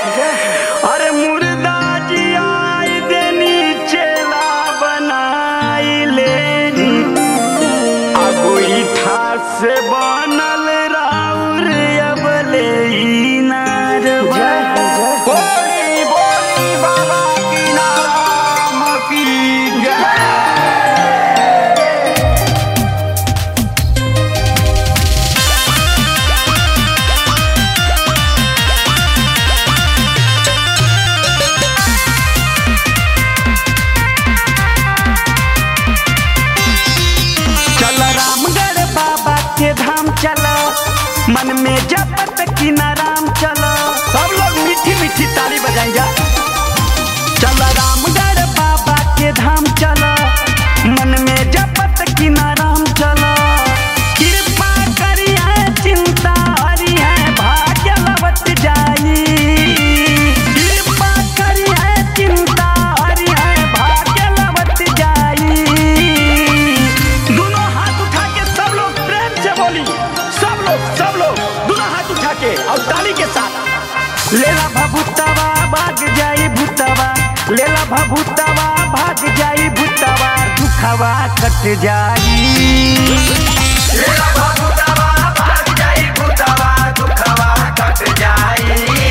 अरे मुर्दा जियाई देनी चेला बनाई लेनी अगो ईठा से बनल राउर अब ले नार बोली बोली बाबा की नाम की धाम चलो मन में जपत की नाराम चलो सब लोग मीठी मीठी ताली बजाएंगे। चलो रामगढ़ बाबा के धाम चलो मन में जपत की नाराम चलो कृपा करिए चिंता हरी है भाग्य लवट जाई कृपा करिए चिंता हरी है भाग्य लवट जाई। दोनों हाथ उठा के सब लोग प्रेम से बोली सब लोग दोनों हाथ उठा के और ताली के साथ लेला भभूतवा भाग जाई भूतवा लेला भभूतवा भाग जाई भूतवा दुखवा कट जाई लेला भभूतवा भाग जाई भूतवा दुखवा कट जाई।